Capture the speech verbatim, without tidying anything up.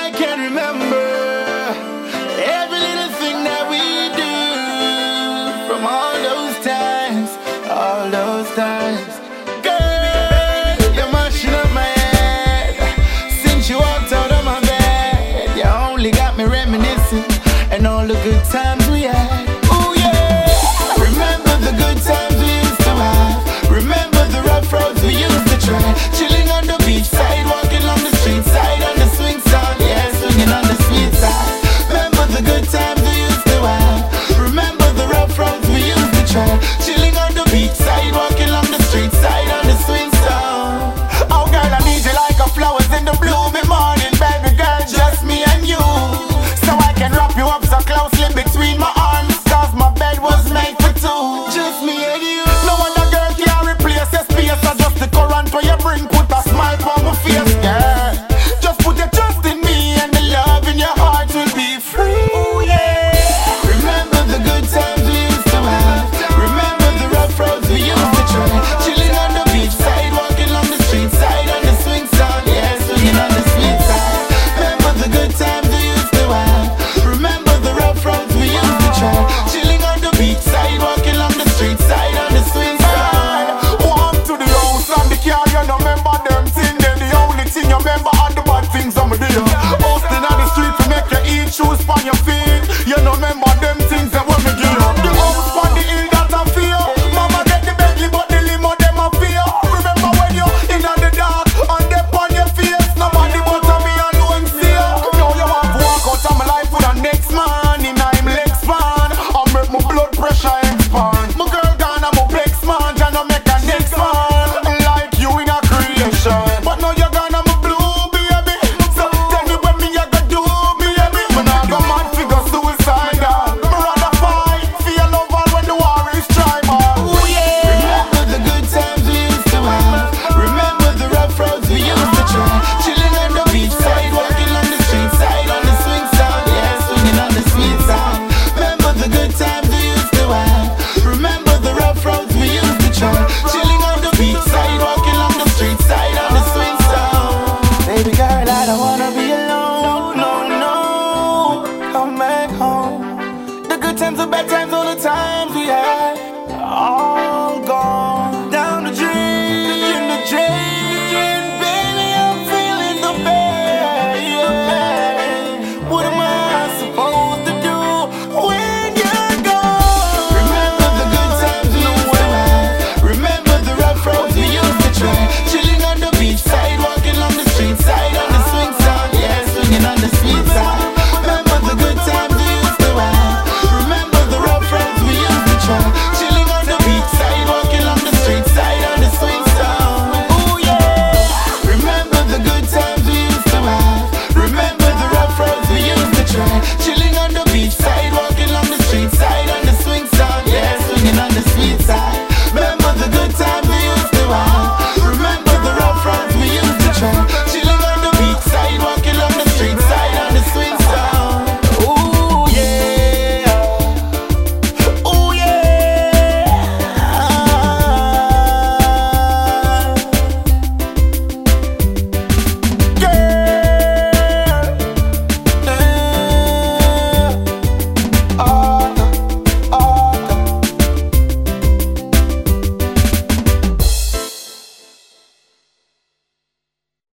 I can remember every little thing that we do from all those times, all those times. Girl, you're mashing up my head since you walked out of my bed. You only got me reminiscing and all the good times we had. Oh yeah, remember the good times we used to have. Remember the rough roads we used to try. Chilling on the beach side, walking on the street side, on the swing side, yeah, swinging on the sweet side. Remember the good times we used to have. Remember the rough roads we used to try. Chilling on the beach side, walking on the street side, on the swing side. Oh girl, I need you like a flowers in the blooming morning, baby girl, just me and you. So I can wrap you up so closely between my arms, cause my bed was made for two. Just me and you. No other girl can replace your space, so just the current where you bring, put a smile on my face, girl. Just put your trust in me and the love in your heart will be free. Ooh, yeah. Remember the good times we used to have. Remember the rough roads we used to try. Chilling on the beach side, walking on the street side, on the swing side, yeah, swinging on the sweet side. Remember the good times we used to have. Remember the rough roads we used to try. Chilling on the beach side, walking on the street side, on the swing side. Walk to the house and the car, you know, remember them things. They're the only thing you remember are the bad things I'm doing. Posting on the street to make you eat shoes on your feet. You know, remember them things that when me give you. The house on the hill that I fear. Mama get the Bentley but the limo them a fear. Remember when you in the dark and them on your face. Nobody but me alone see you. Now you want to walk out of my life with a next man in I'm legs man. I make my blood pressure expand. My girl gone and my flex man, and I make a next man like you in a creation. But now you're gone and my blue baby. So tell me when me you gonna do me baby. Man I go mad figure suicidal. Me rather fight for your love all when the war is tribal. Ooh yeah. Remember the good times we used to have. Remember the rough roads we used to try. Chilling on the beach side, walking on the street side, on the swing side, yeah, swinging on the sweet side. Remember the good times we used to have. Remember the rough roads we used to try. Chilling on the beach side, walking on the street side, on the swing side. Baby girl, I don't want